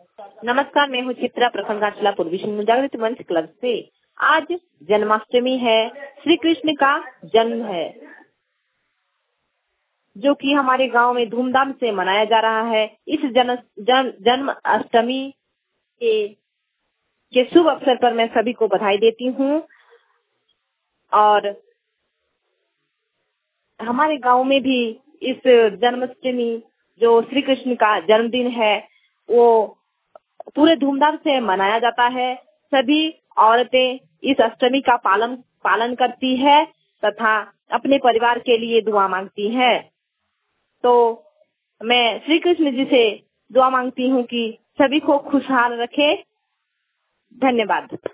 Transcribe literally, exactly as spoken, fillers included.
नमस्कार, मैं हूँ चित्रा, प्रखंड गांचला, पूर्वी सिंहभूम जागृति मंच क्लब से। आज जन्माष्टमी है, श्री कृष्ण का जन्म है, जो कि हमारे गांव में धूमधाम से मनाया जा रहा है। इस जन्म जन, जन्माष्टमी के, के शुभ अवसर पर मैं सभी को बधाई देती हूँ। और हमारे गांव में भी इस जन्माष्टमी, जो श्री कृष्ण का जन्मदिन है, वो पूरे धूमधाम से मनाया जाता है। सभी औरतें इस अष्टमी का पालन पालन करती है तथा अपने परिवार के लिए दुआ मांगती है। तो मैं श्री कृष्ण जी से दुआ मांगती हूँ कि सभी को खुशहाल रखे। धन्यवाद।